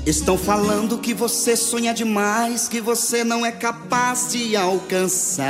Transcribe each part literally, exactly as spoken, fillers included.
Estão falando que você sonha demais, que você não é capaz de alcançar,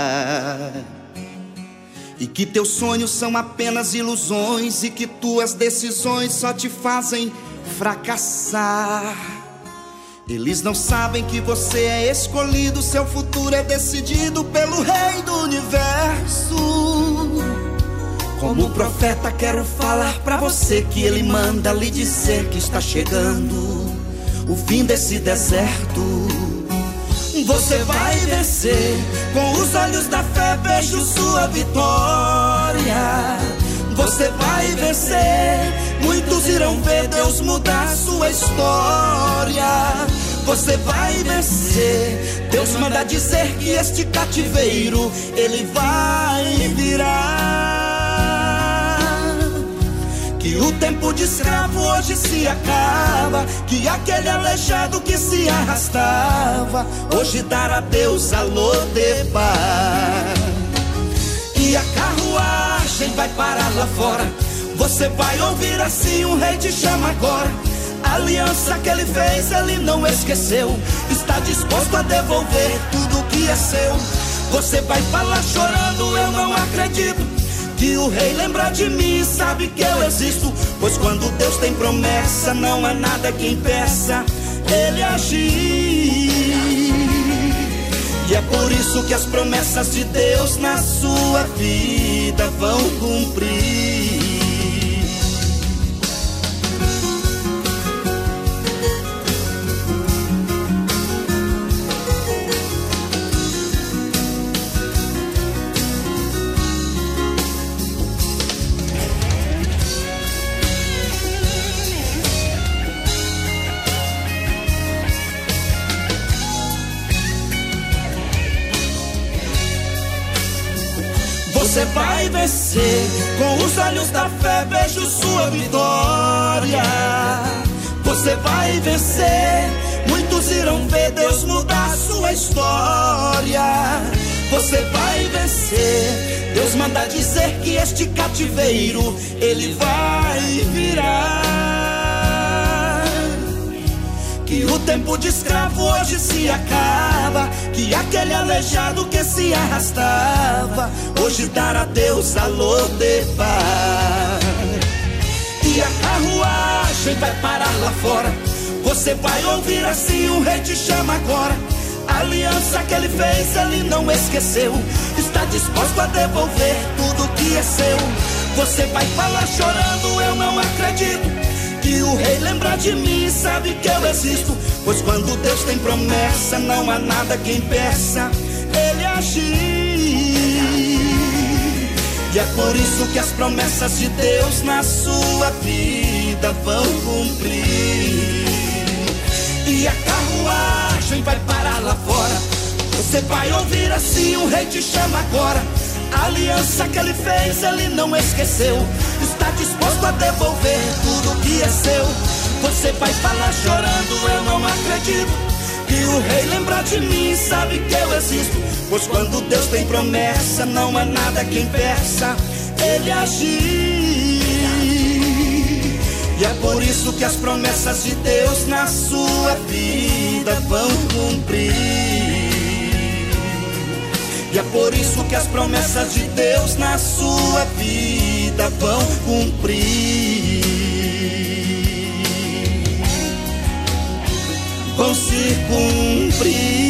e que teus sonhos são apenas ilusões, e que tuas decisões só te fazem fracassar. Eles não sabem que você é escolhido, seu futuro é decidido pelo Rei do Universo. Como profeta quero falar pra você que ele manda lhe dizer que está chegando o fim desse deserto. Você vai vencer, com os olhos da fé vejo sua vitória. Você vai vencer, muitos irão ver Deus mudar sua história. Você vai vencer, Deus manda dizer que este cativeiro ele vai virar. Que o tempo de escravo hoje se acaba, que aquele aleijado que se arrastava hoje dará Deus a Lodebar. E a carruagem vai parar lá fora, você vai ouvir assim: o rei te chama agora. A aliança que ele fez ele não esqueceu, está disposto a devolver tudo que é seu. Você vai falar chorando: eu não acredito que o rei lembra de mim, sabe que eu existo. Pois quando Deus tem promessa, não há nada que impeça ele agir. E é por isso que as promessas de Deus na sua vida vão cumprir. Você vai vencer, com os olhos da fé vejo sua vitória. Você vai vencer, muitos irão ver Deus mudar sua história. Você vai vencer, Deus manda dizer que este cativeiro ele vai virar. Que o tempo de escravo hoje se acaba, que aquele aleijado que se arrastava hoje dará Deus a Lodebar. E a carruagem vai parar lá fora, você vai ouvir assim: o rei te chama agora. A aliança que ele fez ele não esqueceu, está disposto a devolver tudo que é seu. Você vai falar chorando: eu não acredito que o rei lembra de mim, sabe que eu existo. Pois quando Deus tem promessa, não há nada que impeça ele agir. E é por isso que as promessas de Deus na sua vida vão cumprir. E a carruagem vai parar lá fora, você vai ouvir assim: o rei te chama agora. A aliança que ele fez ele não esqueceu, está disposto a devolver tudo que é seu. Você vai falar chorando: eu não acredito que o rei lembra de mim, sabe que eu existo. Pois quando Deus tem promessa, não há nada que impeça ele agir. E é por isso que as promessas de Deus na sua vida vão cumprir. E é por isso que as promessas de Deus na sua vida vão cumprir. Vão se cumprir.